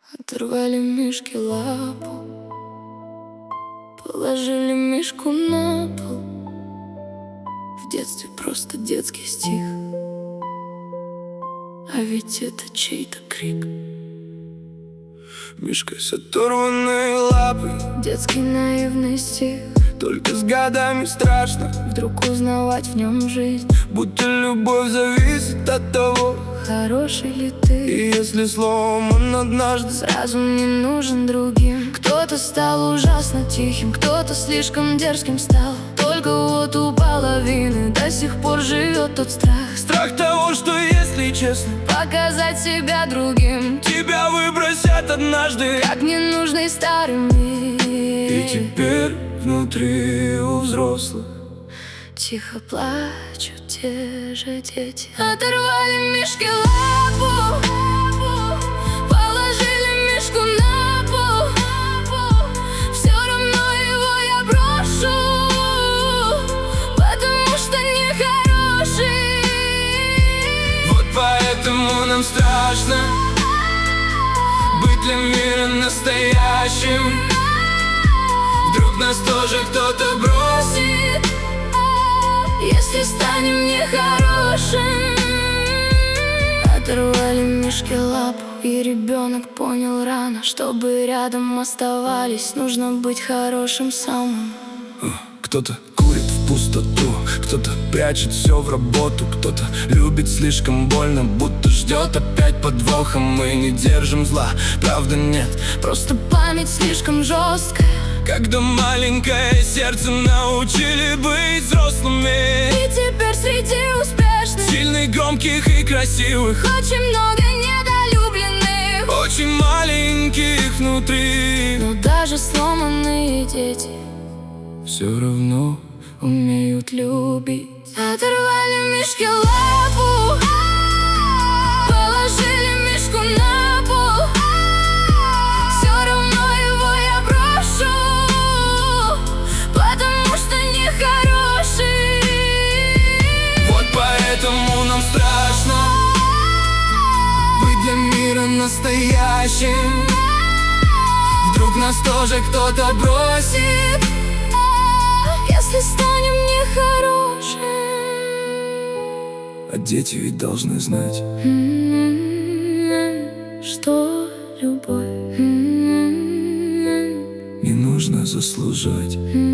Оторвали мишке лапу, положили мишку на пол. В детстве просто детский стих, а ведь это чей-то крик. Мишка с оторванной лапой, детский наивный стих. только с годами страшно вдруг узнавать в нем жизнь, будто любовь зависит от того, хороший ли ты. И если сломан однажды, сразу не нужен другим. Кто-то стал ужасно тихим, кто-то слишком дерзким стал. Только вот у половины до сих пор живет тот страх. Страх того, что если честно, показать себя другим, тебя выбросят однажды, как ненужный старый мир. И теперь внутри у взрослых тихо плачут те же дети. Оторвали мишке лапу, положили мишку на пол. Все равно его я брошу, потому что нехороший. Вот поэтому нам страшно быть для мира настоящим. Вдруг нас тоже кто-то бросит, если станем нехорошим. Оторвали мишке лапу, и ребенок понял рано, чтобы рядом оставались, нужно быть хорошим самым. Кто-то курит в пустоту, кто-то прячет все в работу, кто-то любит слишком больно, будто ждет опять подвоха. Мы не держим зла, правда нет, просто память слишком жесткая. Когда маленькое сердце научили быть взрослыми, и теперь среди успешных, сильных, громких и красивых, очень много недолюбленных, очень маленьких внутри. Но даже сломанные дети все равно умеют любить. Оторвали мишке лапу, положили мишку на пол. Все равно его я брошу, потому что нехороший. Вот поэтому нам страшно быть для мира настоящим. Вдруг нас тоже кто-то бросит, если станем нехорошим. А дети ведь должны знать, что любовь не нужно заслужать.